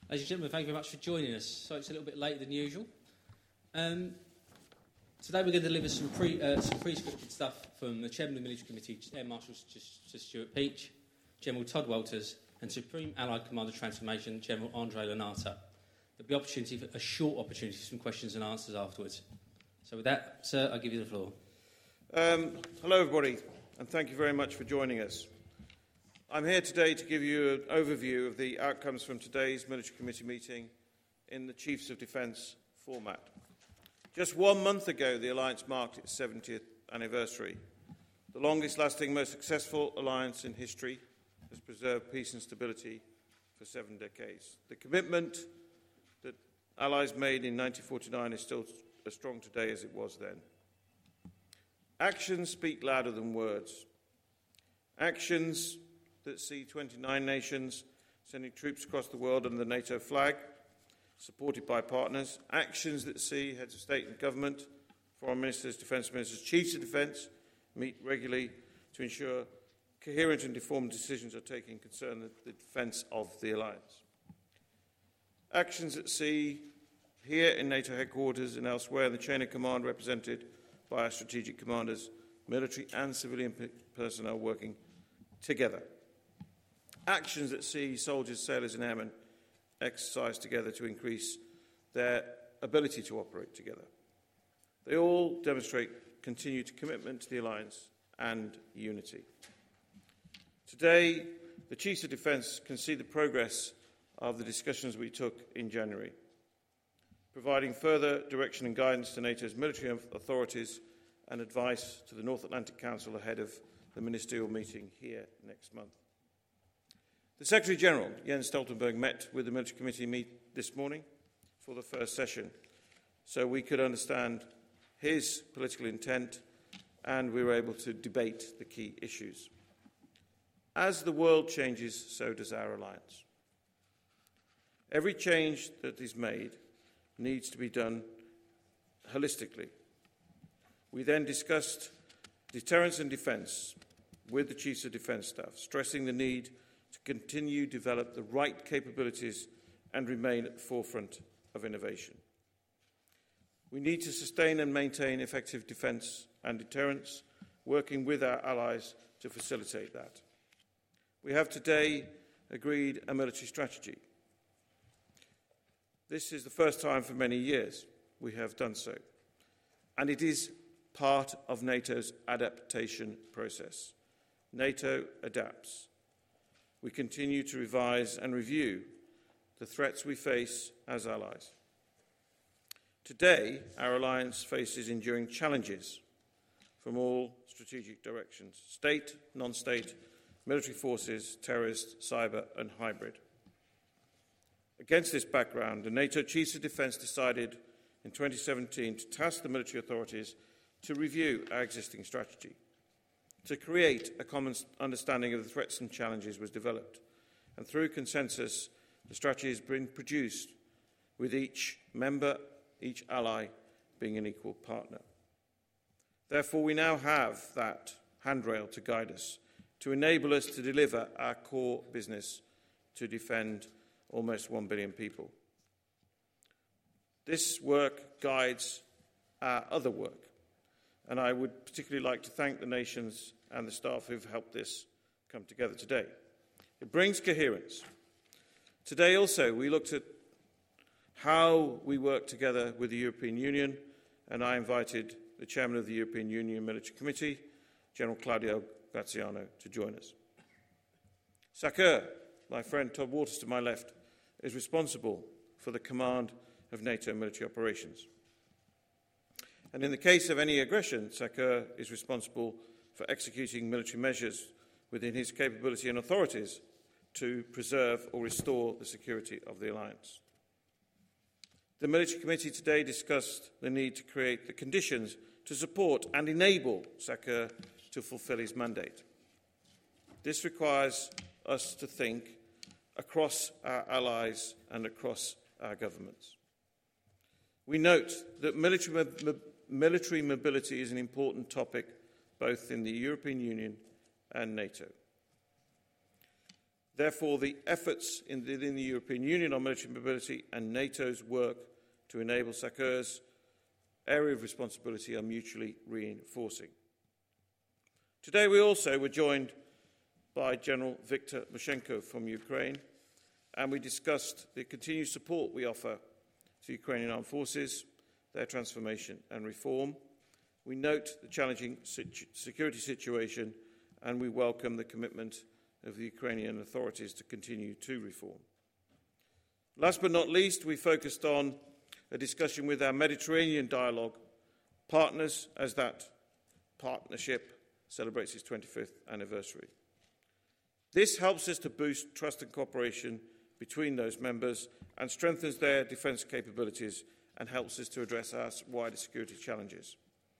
Ladies and gentlemen, thank you very much for joining us. So it's a little bit later than usual. Today we're going to deliver some pre-scripted stuff from the Chairman of the Military Committee, Air Marshal Sir Stuart Peach, General Todd Walters, and Supreme Allied Commander Transformation, General Andre Lanata. There'll be a short opportunity for some questions and answers afterwards. So with that, sir, I'll give you the floor. Hello, everybody, and thank you very much for joining us. I'm here today to give you an overview of the outcomes from today's Military Committee meeting in the Chiefs of Defence format. Just 1 month ago, the Alliance marked its 70th anniversary. The longest-lasting, most successful alliance in history has preserved peace and stability for 7 decades. The commitment that Allies made in 1949 is still as strong today as it was then. Actions speak louder than words. Actions that see 29 nations sending troops across the world under the NATO flag, supported by partners. Actions that see heads of state and government, foreign ministers, defence ministers, chiefs of defence meet regularly to ensure coherent and informed decisions are taken concerning the defence of the alliance. Actions that see here in NATO headquarters and elsewhere in the chain of command represented by our strategic commanders, military and civilian personnel working together. Actions that see soldiers, sailors and airmen exercise together to increase their ability to operate together. They all demonstrate continued commitment to the alliance and unity. Today, the Chiefs of Defence can see the progress of the discussions we took in January, providing further direction and guidance to NATO's military authorities and advice to the North Atlantic Council ahead of the ministerial meeting here next month. The Secretary-General, Jens Stoltenberg, met with the Military Committee this morning for the first session, so we could understand his political intent and we were able to debate the key issues. As the world changes, so does our alliance. Every change that is made needs to be done holistically. We then discussed deterrence and defence with the Chiefs of Defence staff, stressing the need to continue to develop the right capabilities and remain at the forefront of innovation. We need to sustain and maintain effective defence and deterrence, working with our allies to facilitate that. We have today agreed a military strategy. This is the first time for many years we have done so, and it is part of NATO's adaptation process. NATO adapts. We continue to revise and review the threats we face as allies. Today, our alliance faces enduring challenges from all strategic directions: state, non-state, military forces, terrorist, cyber and hybrid. Against this background, the NATO Chiefs of Defence decided in 2017 to task the military authorities to review our existing strategy. To create a common understanding of the threats and challenges was developed, and through consensus, the strategy has been produced with each member, each ally being an equal partner. Therefore, we now have that handrail to guide us, to enable us to deliver our core business to defend almost 1 billion people. This work guides our other work, and I would particularly like to thank the nations and the staff who have helped this come together today. It brings coherence. Today also we looked at how we work together with the European Union, and I invited the Chairman of the European Union Military Committee, General Claudio Graziano, to join us. SACEUR, my friend Todd Walters to my left, is responsible for the command of NATO military operations. And in the case of any aggression, SACEUR is responsible for executing military measures within his capability and authorities to preserve or restore the security of the alliance. The Military Committee today discussed the need to create the conditions to support and enable SACEUR to fulfil his mandate. This requires us to think across our allies and across our governments. We note that military mobility is an important topic both in the European Union and NATO. Therefore, the efforts within the European Union on military mobility and NATO's work to enable SACEUR's area of responsibility are mutually reinforcing. Today we also were joined by General Viktor Moshenko from Ukraine, and we discussed the continued support we offer to Ukrainian armed forces, their transformation and reform. We note the challenging security situation, and we welcome the commitment of the Ukrainian authorities to continue to reform. Last but not least, we focused on a discussion with our Mediterranean dialogue partners as that partnership celebrates its 25th anniversary. This helps us to boost trust and cooperation between those members and strengthens their defence capabilities and helps us to address our wider security challenges.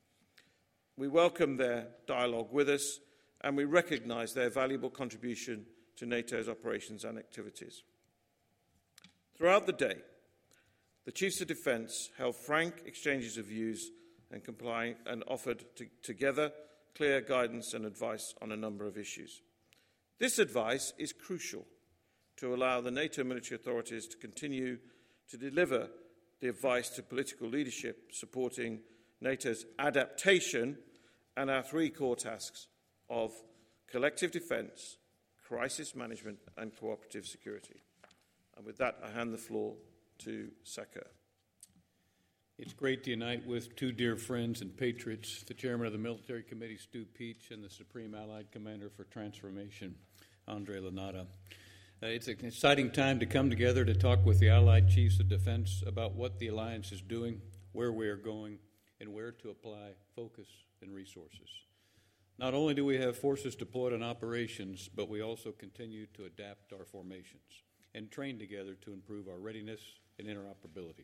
We welcome their dialogue with us, and we recognise their valuable contribution to NATO's operations and activities. Throughout the day, the Chiefs of Defence held frank exchanges of views and offered together clear guidance and advice on a number of issues. This advice is crucial to allow the NATO military authorities to continue to deliver the advice to political leadership supporting NATO's adaptation and our three core tasks of collective defence, crisis management and cooperative security. And with that, I hand the floor to SACEUR. It's great to unite with two dear friends and patriots, the Chairman of the Military Committee, Stu Peach, and the Supreme Allied Commander for Transformation, Andre Lanata. It's an exciting time to come together to talk with the Allied Chiefs of Defense about what the Alliance is doing, where we are going, and where to apply focus and resources. Not only do we have forces deployed on operations, but we also continue to adapt our formations and train together to improve our readiness and interoperability.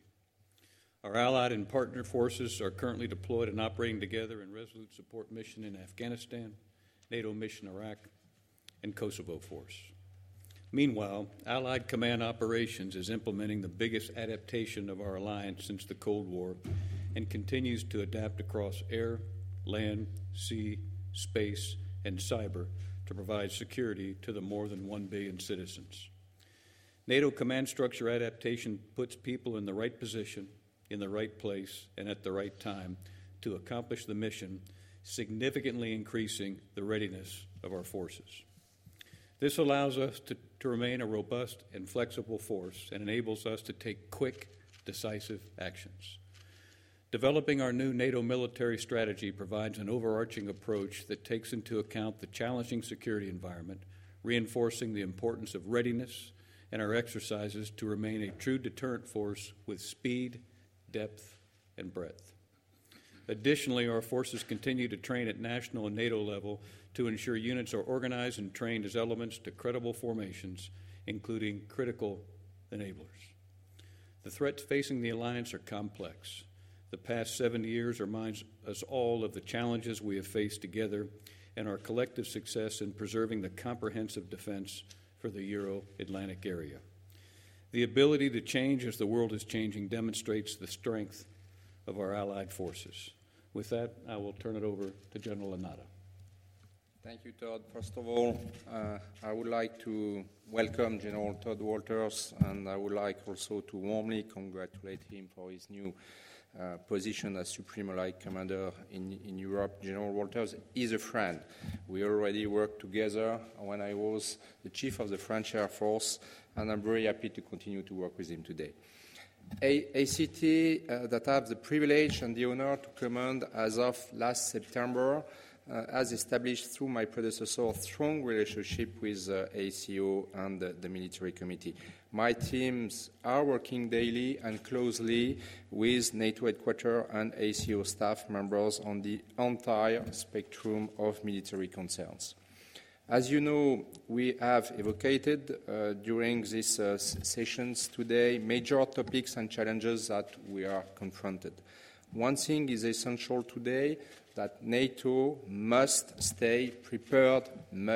Our allied and partner forces are currently deployed and operating together in Resolute Support Mission in Afghanistan, NATO Mission Iraq, and Kosovo Force. Meanwhile, Allied Command Operations is implementing the biggest adaptation of our alliance since the Cold War and continues to adapt across air, land, sea, space, and cyber to provide security to the more than 1 billion citizens. NATO command structure adaptation puts people in the right position, in the right place, and at the right time to accomplish the mission, significantly increasing the readiness of our forces. This allows us to remain a robust and flexible force and enables us to take quick, decisive actions. Developing our new NATO military strategy provides an overarching approach that takes into account the challenging security environment, reinforcing the importance of readiness and our exercises to remain a true deterrent force with speed, depth, and breadth. Additionally, our forces continue to train at national and NATO level to ensure units are organized and trained as elements to credible formations, including critical enablers. The threats facing the alliance are complex. The past 70 years reminds us all of the challenges we have faced together and our collective success in preserving the comprehensive defense for the Euro-Atlantic area. The ability to change as the world is changing demonstrates the strength of our allied forces. With that, I will turn it over to General Lanata. Thank you, Todd. First of all, I would like to welcome General Todd Walters, and I would like also to warmly congratulate him for his new position as Supreme Allied Commander in Europe. General Walters is a friend. We already worked together when I was the Chief of the French Air Force, and I'm very happy to continue to work with him today. ACT that I have the privilege and the honor to command as of last September has established through my predecessor a strong relationship with ACO and the military committee. My teams are working daily and closely with NATO headquarters and ACO staff members on the entire spectrum of military concerns. As you know, we have evocated during these sessions today major topics and challenges that we are confronted. One thing is essential today, that NATO must stay prepared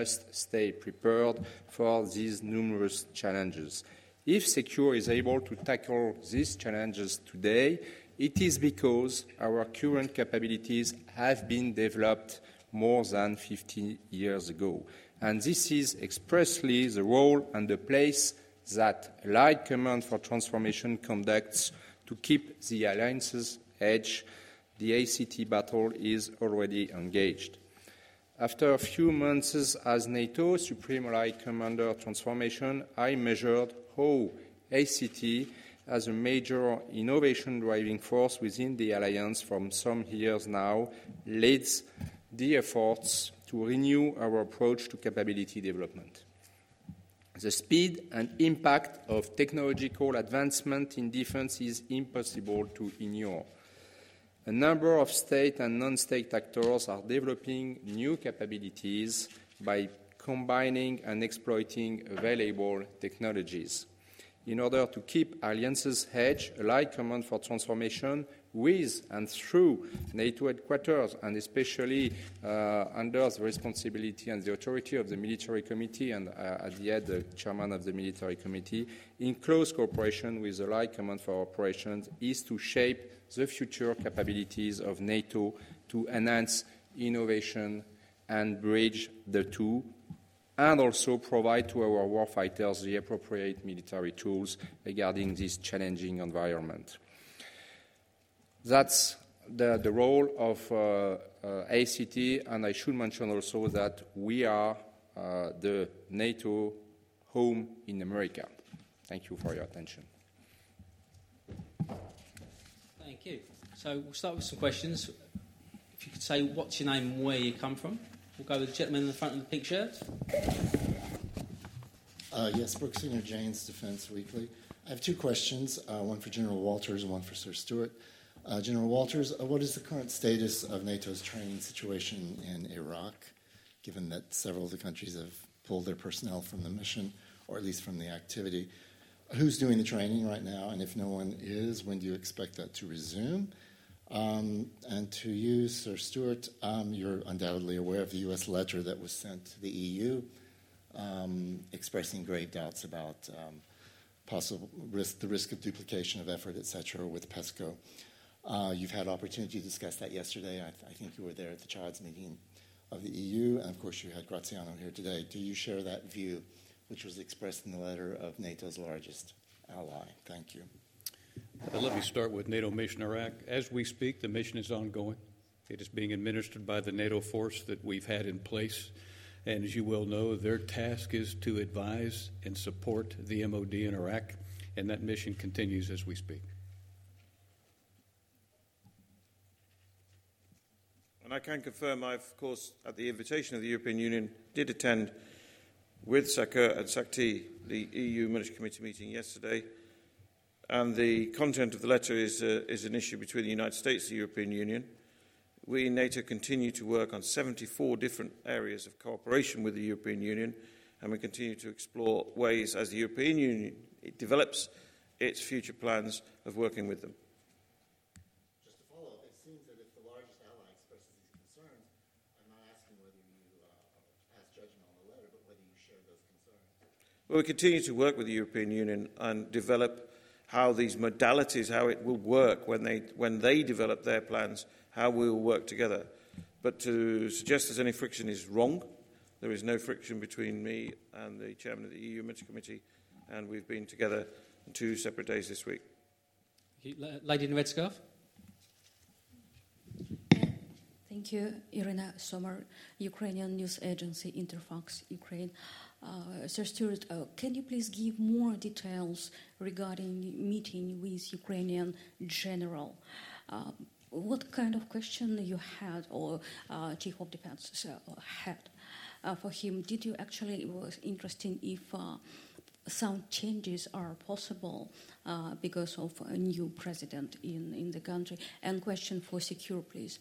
for these numerous challenges. If SECURE is able to tackle these challenges today, it is because our current capabilities have been developed more than 50 years ago. and this is expressly the role and the place that Allied Command for Transformation conducts to keep the alliance's edge. The ACT battle is already engaged. After a few months as NATO Supreme Allied Commander Transformation, I measured how ACT, as a major innovation driving force within the alliance from some years now, leads the efforts to renew our approach to capability development. The speed and impact of technological advancement in defense is impossible to ignore. A number of state and non-state actors are developing new capabilities by combining and exploiting available technologies. In order to keep alliances hedge, Allied Command for Transformation with and through NATO headquarters, and especially under the responsibility and the authority of the Military Committee, and at the head, the Chairman of the Military Committee, in close cooperation with Allied Command for Operations, is to shape the future capabilities of NATO to enhance innovation and bridge the two, and also provide to our warfighters the appropriate military tools regarding this challenging environment. That's the role of ACT, and I should mention also that we are the NATO home in America. Thank you for your attention. Thank you. So we'll start with some questions. If you could say what's your name and where you come from. We'll go with the gentleman in the front of the pink shirt. Yes, Brooks Senior, Jane's Defense Weekly. I have two questions, one for General Walters and one for Sir Stuart. General Walters, what is the current status of NATO's training situation in Iraq, given that several of the countries have pulled their personnel from the mission, or at least from the activity? Who's doing the training right now, and if no one is, when do you expect that to resume? And to you, Sir Stuart, you're undoubtedly aware of the U.S. letter that was sent to the EU expressing grave doubts about possible risk, the risk of duplication of effort, etc., with PESCO. You've had opportunity to discuss that yesterday. I think you were there at the CHODS meeting of the EU, and of course you had Graziano here today. Do you share that view, which was expressed in the letter of NATO's largest ally? Thank you. Let me start with NATO mission Iraq. As we speak, the mission is ongoing. It is being administered by the NATO force that we've had in place. And as you well know, their task is to advise and support the MOD in Iraq, and that mission continues as we speak. And I can confirm I, of course, at the invitation of the European Union, did attend with Sakur and Sakti the EU Military Committee meeting yesterday. And the content of the letter is an issue between the United States and the European Union. We in NATO continue to work on 74 different areas of cooperation with the European Union, and we continue to explore ways as the European Union develops its future plans of working with them. Just to follow up, it seems that if the largest ally expresses these concerns, I'm not asking whether you pass judgment on the letter, but whether you share those concerns. Well, we continue to work with the European Union and develop how these modalities, how it will work when they develop their plans, how we will work together. But to suggest there's any friction is wrong. There is no friction between me and the chairman of the EU Military Committee, and we've been together on 2 separate days this week. Lady in the red scarf. Thank you, Irina Sommer, Ukrainian news agency Interfax Ukraine. Sir Stuart, can you please give more details regarding meeting with Ukrainian general? What kind of question you had, or Chief of Defense had for him? Did you actually, it was interesting if some changes are possible because of a new president in the country? And question for Secure, please.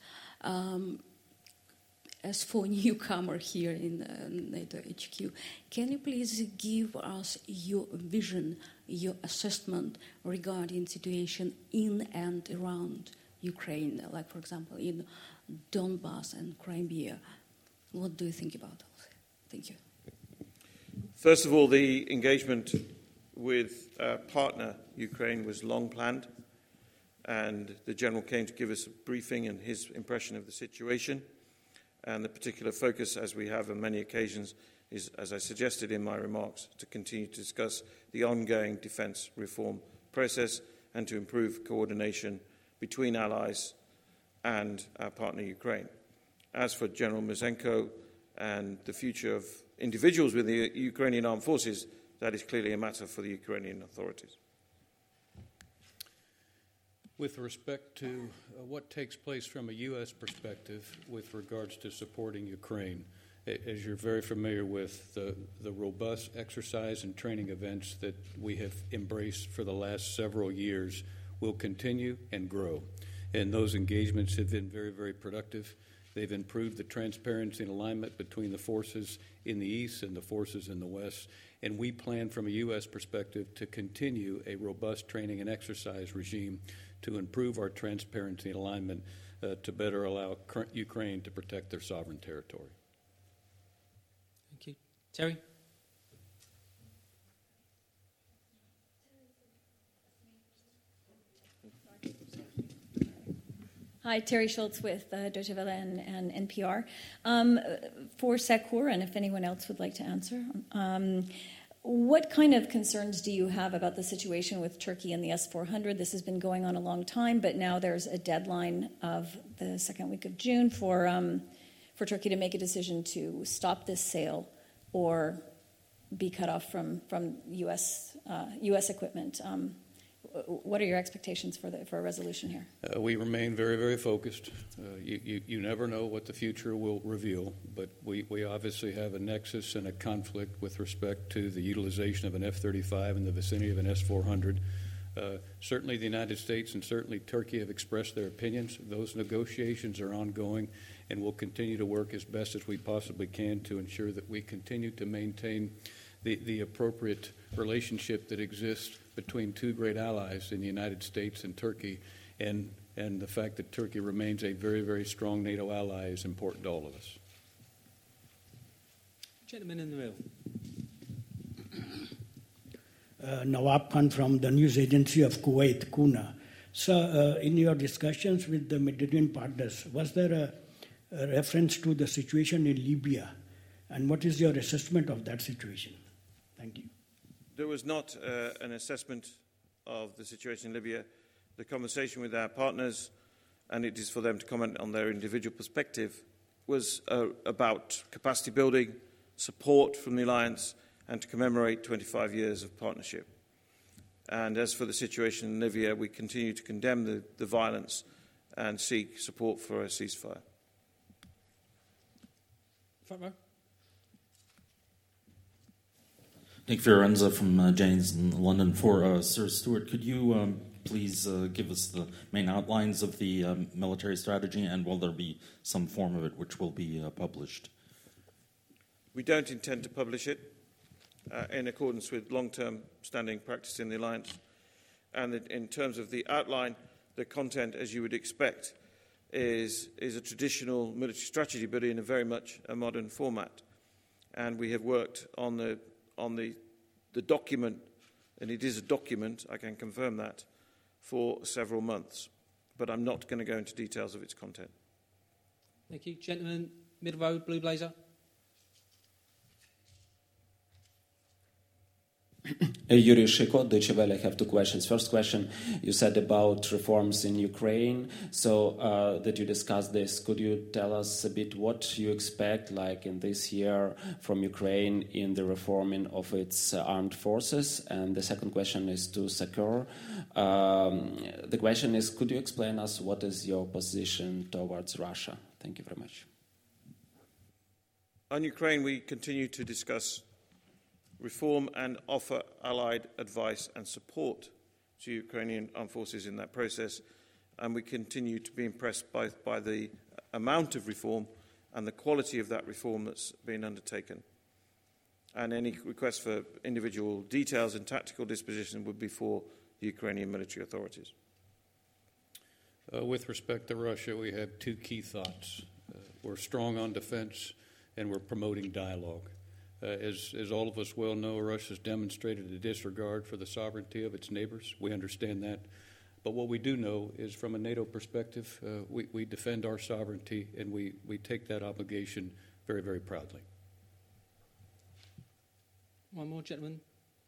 As for newcomer here in NATO HQ, can you please give us your vision, your assessment regarding situation in and around Ukraine, like, for example, in Donbass and Crimea? What do you think about that? Thank you. First of all, the engagement with partner Ukraine was long planned, and the General came to give us a briefing and his impression of the situation, and the particular focus, as we have on many occasions, is, as I suggested in my remarks, to continue to discuss the ongoing defence reform process and to improve coordination between allies and our partner Ukraine. As for General Moisenko and the future of individuals with the Ukrainian armed forces, that is clearly a matter for the Ukrainian authorities. With respect to what takes place from a U.S. perspective with regards to supporting Ukraine, as you're very familiar with, the robust exercise and training events that we have embraced for the last several years will continue and grow. And those engagements have been very, very productive. They've improved the transparency and alignment between the forces in the East and the forces in the West. And we plan from a U.S. perspective to continue a robust training and exercise regime to improve our transparency and alignment to better allow Ukraine to protect their sovereign territory. Thank you. Terry? Hi, Terry Schultz with Deutsche Welle and NPR. For Sakur, and if anyone else would like to answer, what kind of concerns do you have about the situation with Turkey and the S-400? This has been going on a long time, but now there's a deadline of the second week of June for Turkey to make a decision to stop this sale or be cut off from U.S. equipment. What are your expectations for a resolution here? We remain very, very focused. You never know what the future will reveal, but we obviously have a nexus and a conflict with respect to the utilization of an F-35 in the vicinity of an S-400. Certainly the United States and certainly Turkey have expressed their opinions. Those negotiations are ongoing, and we'll continue to work as best as we possibly can to ensure that we continue to maintain the appropriate relationship that exists between two great allies in the United States and Turkey, and the fact that Turkey remains a very, very strong NATO ally is important to all of us. Gentleman in the middle. Nawab Khan from the news agency of Kuwait, Kuna. So, in your discussions with the Mediterranean partners, was there a reference to the situation in Libya? And what is your assessment of that situation? Thank you. There was not an assessment of the situation in Libya. The conversation with our partners, and it is for them to comment on their individual perspective, was about capacity building, support from the alliance, and to commemorate 25 years of partnership. And as for the situation in Libya, we continue to condemn the violence and seek support for a ceasefire. Front row. Nick Fiorenza from Janes in London. For Sir Stuart, could you please give us the main outlines of the military strategy, and will there be some form of it which will be published? We don't intend to publish it in accordance with long-term standing practice in the alliance. And in terms of the outline, the content, as you would expect, is a traditional military strategy, but in a very much a modern format. And we have worked on the document, and it is a document, I can confirm that, for several months. But I'm not going to go into details of its content. Thank you. Gentleman, middle row, blue blazer. Yuri Shiko, Deutsche Welle. I have two questions. First question, you said about reforms in Ukraine. So that you discussed this, could you tell us a bit what you expect, like in this year, from Ukraine in the reforming of its armed forces? And the second question is to Sakur. The question is, could you explain us what is your position towards Russia? Thank you very much. On Ukraine, we continue to discuss reform and offer allied advice and support to Ukrainian armed forces in that process. And we continue to be impressed by the amount of reform and the quality of that reform that's been undertaken. And any request for individual details and tactical disposition would be for the Ukrainian military authorities. With respect to Russia, we have two key thoughts. We're strong on defense, and we're promoting dialogue. As all of us well know, Russia's demonstrated a disregard for the sovereignty of its neighbors. We understand that. But what we do know is from a NATO perspective, we defend our sovereignty, and we take that obligation very, very proudly. One more, gentleman.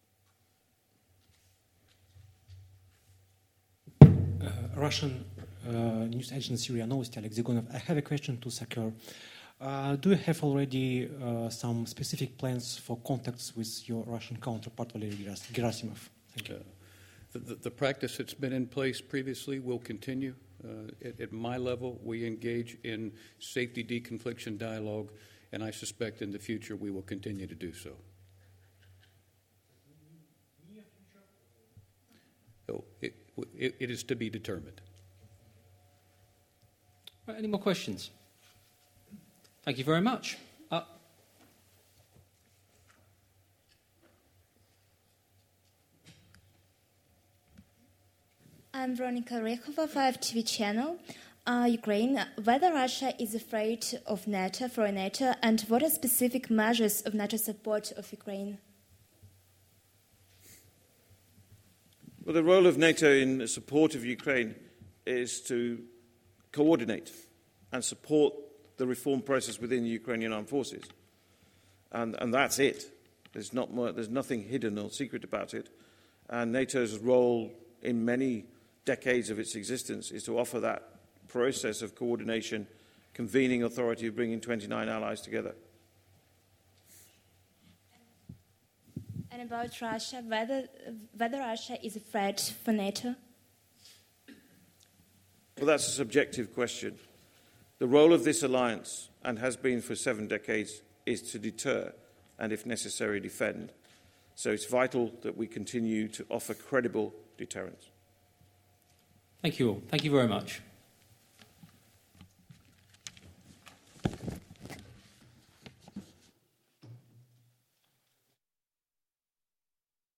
Russian news agency RIA Novosti, Alex Zigonov. I have a question to Sakar. Do you have already some specific plans for contacts with your Russian counterpart, Valery Gerasimov? Thank you. The practice that's been in place previously will continue. At my level, we engage in safety deconfliction dialogue, and I suspect in the future we will continue to do so. So it is to be determined. Right, any more questions? Thank you very much. I'm Veronika Rekhova, 5 TV channel. Ukraine, whether Russia is afraid of NATO, for NATO, and what are specific measures of NATO support of Ukraine? Well, the role of NATO in support of Ukraine is to coordinate and support the reform process within the Ukrainian armed forces. And that's it. There's nothing hidden or secret about it. And NATO's role in many decades of its existence is to offer that process of coordination, convening authority of bringing 29 allies together. And about Russia, whether Russia is a threat for NATO? Well, that's a subjective question. The role of this alliance, and has been for 7 decades, is to deter and, if necessary, defend. So it's vital that we continue to offer credible deterrence. Thank you all. Thank you very much.